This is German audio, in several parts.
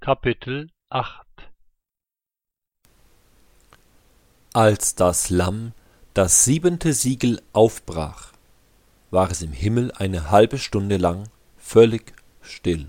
Kapitel 8. Als das Lamm das 7. Siegel aufbrach, war es im Himmel eine halbe Stunde lang völlig still.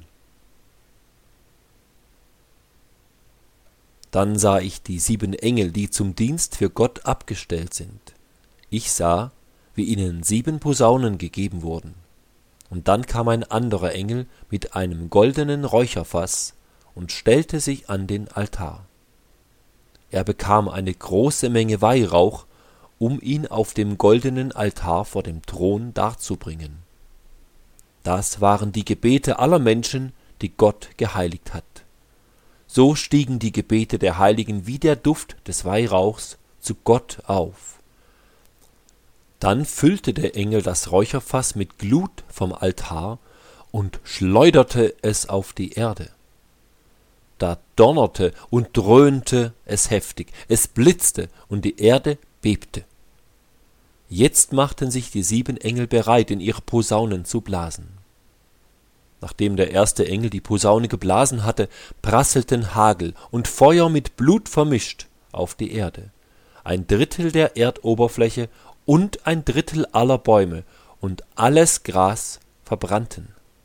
Dann sah ich die 7 Engel, die zum Dienst für Gott abgestellt sind. Ich sah, wie ihnen 7 Posaunen gegeben wurden. Und dann kam ein anderer Engel mit einem goldenen Räucherfass und stellte sich an den Altar. Er bekam eine große Menge Weihrauch, um ihn auf dem goldenen Altar vor dem Thron darzubringen. Das waren die Gebete aller Menschen, die Gott geheiligt hat. So stiegen die Gebete der Heiligen wie der Duft des Weihrauchs zu Gott auf. Dann füllte der Engel das Räucherfass mit Glut vom Altar und schleuderte es auf die Erde. Da donnerte und dröhnte es heftig, es blitzte und die Erde bebte. Jetzt machten sich die 7 Engel bereit, in ihre Posaunen zu blasen. Nachdem der erste Engel die Posaune geblasen hatte, prasselten Hagel und Feuer mit Blut vermischt auf die Erde. 1/3 der Erdoberfläche und 1/3 aller Bäume und alles Gras verbrannten.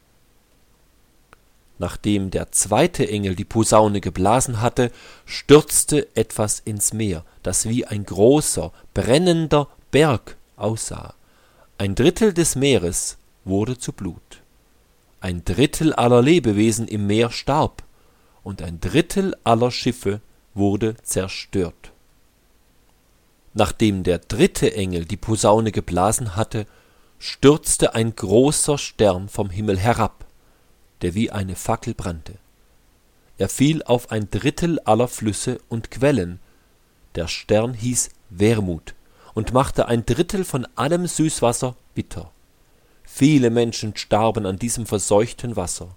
Nachdem der zweite Engel die Posaune geblasen hatte, stürzte etwas ins Meer, das wie ein großer, brennender Berg aussah. 1/3 des Meeres wurde zu Blut. 1/3 aller Lebewesen im Meer starb und 1/3 aller Schiffe wurde zerstört. Nachdem der 3. Engel die Posaune geblasen hatte, stürzte ein großer Stern vom Himmel herab, der wie eine Fackel brannte. Er fiel auf 1/3 aller Flüsse und Quellen. Der Stern hieß Wermut und machte 1/3 von allem Süßwasser bitter. Viele Menschen starben an diesem verseuchten Wasser.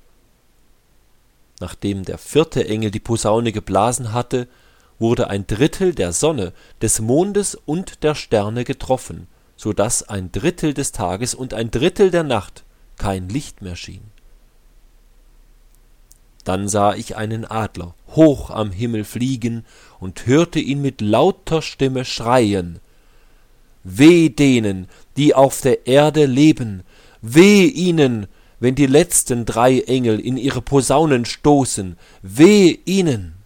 Nachdem der 4. Engel die Posaune geblasen hatte, wurde 1/3 der Sonne, des Mondes und der Sterne getroffen, so dass 1/3 des Tages und 1/3 der Nacht kein Licht mehr schien. Dann sah ich einen Adler hoch am Himmel fliegen und hörte ihn mit lauter Stimme schreien: Weh denen, die auf der Erde leben, weh ihnen, wenn die letzten 3 Engel in ihre Posaunen stoßen, weh ihnen!